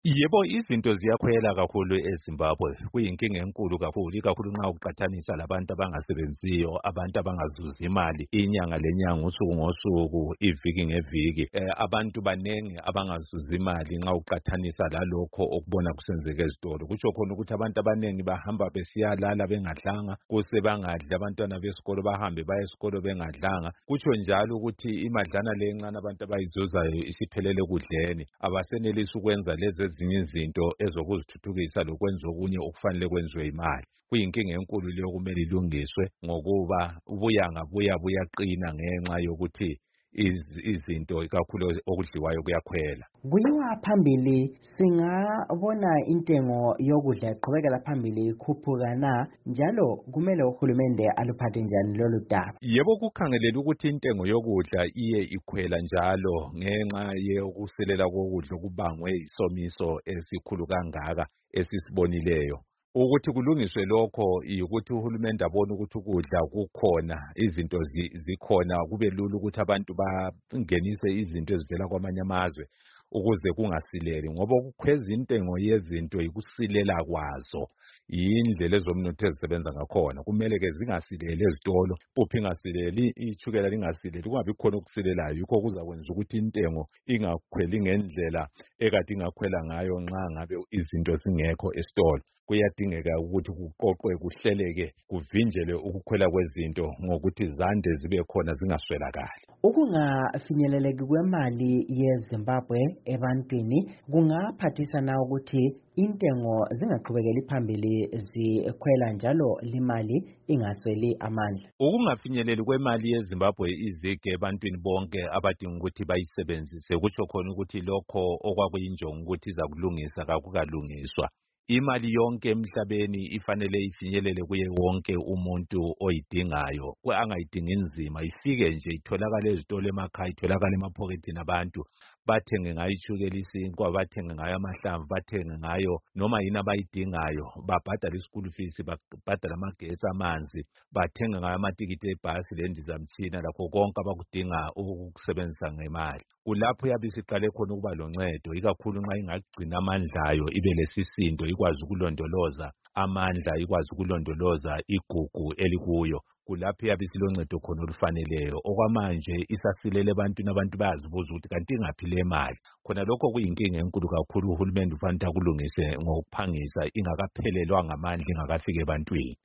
Yebo, izinto ziyakhwela kakhulu eZimbabwe. Kuyinkinga enkulu kakhulu, ikakhulu nxa uqathanisa labantu abangasebenziyo, abantu abangazuzi imali inyanga lenyanga, usuku ngosuku, iviki ngeviki. Abantu banengi abangazuzi imali nxa uqathanisa lalokho okubona kusenzeka ezitolo. Kutsho khona ukuthi abantu abanengi bahamba besiyalala bengadlanga, kuse bangadli, abantwana besikolo bahambe baye esikolo bengadlanga. Kutsho njalo ukuthi imadlana le encane abantu abayizuzayo isiphelele kudleni, abasenelisi ukwenza lezi ezinye izinto ezokuzithuthukisa lokwenza okunye okufanele kwenziwe imali. Kuyinkinga enkulu leyo okumele ilungiswe ngokuba buya buyaqina ngenxa yokuthi izinto ikakhulu okudliwayo kuyakhwela. Kuyiwa phambili singabona intengo yokudla iqhubekela phambili ikhuphuka na, njalo kumele uhulumende aluphathe njani lolu daba? Yebo, kukhangelela ukuthi intengo yokudla iye ikhwela njalo ngenxa yokusilela kokudla okubangwe isomiso esikhulu kangaka esisibonileyo. Ukuthi kulungiswe lokho yikuthi uhulumende abone ukuthi ukudla kukhona, izinto zikhona, kube lula ukuthi abantu bangenise izinto ezivela kwamanye amazwe ukuze kungasileli, ngoba ukukhweza intengo yezinto yikusilela kwazo. Yindlela ezomnotho ezisebenza ngakhona. Kumele-ke zingasileli ezitolo, ipuphu ingasileli, itshukela lingasileli, kungabi khona okusilelayo. Yikho kuzakwenza ukuthi intengo ingakhweli ngendlela ekade ingakhwela ngayo nxa ngabe izinto zingekho esitolo. Kuyadingeka ukuthi kuqoqwe, kuhleleke, kuvinjelwe ukukhwela kwezinto ngokuthi zande zibe khona zingaswelakali. Ukungafinyeleleki kwemali yeZimbabwe ebantwini kungaphathisa na ukuthi intengo zingaqhubekeli phambili zikhwela njalo limali ingasweli amandla? Ukungafinyeleli kwemali yeZimbabwe izige ebantwini bonke abadinga ukuthi bayisebenzise, kutsho khona ukuthi lokho okwakuyinjongo ukuthi iza kulungisa kakukalungiswa. Imali yonke emhlabeni ifanele ifinyelele kuye wonke umuntu oyidingayo, angayidingi nzima, ifike nje itholakale ezitolo emakhaya, itholakale emaphokethini abantu. Bathenge ngayo itshukela isinkwa, bathenge ngayo amahlamvu, bathenge ngayo noma yini abayidingayo, babhadale ischool fees, babhadale amagetsi, amanzi, bathenge ngayo amatikiti ebhasi lendizamtshina, lakho konke abakudinga ukusebenzisa ngemali. Kulapho yabe isiqale khona ukuba loncedo, ikakhulu nxa ingagcina amandla ayo, ibe lesisindo, ikwazi ukulondoloza amandla, ikwazi ukulondoloza igugu elikuyo. Kulapho yabe isiloncedo khona olufaneleyo. Okwamanje isasilele ebantwini, abantu bayazibuza ukuthi kanti ingaphi le mali. Khona lokho kuyinkinga enkulu kakhulu, uhulumende ufanele akulungise ngokuphangisa ingakaphelelwa ngamandla, ingakafiki ebantwini.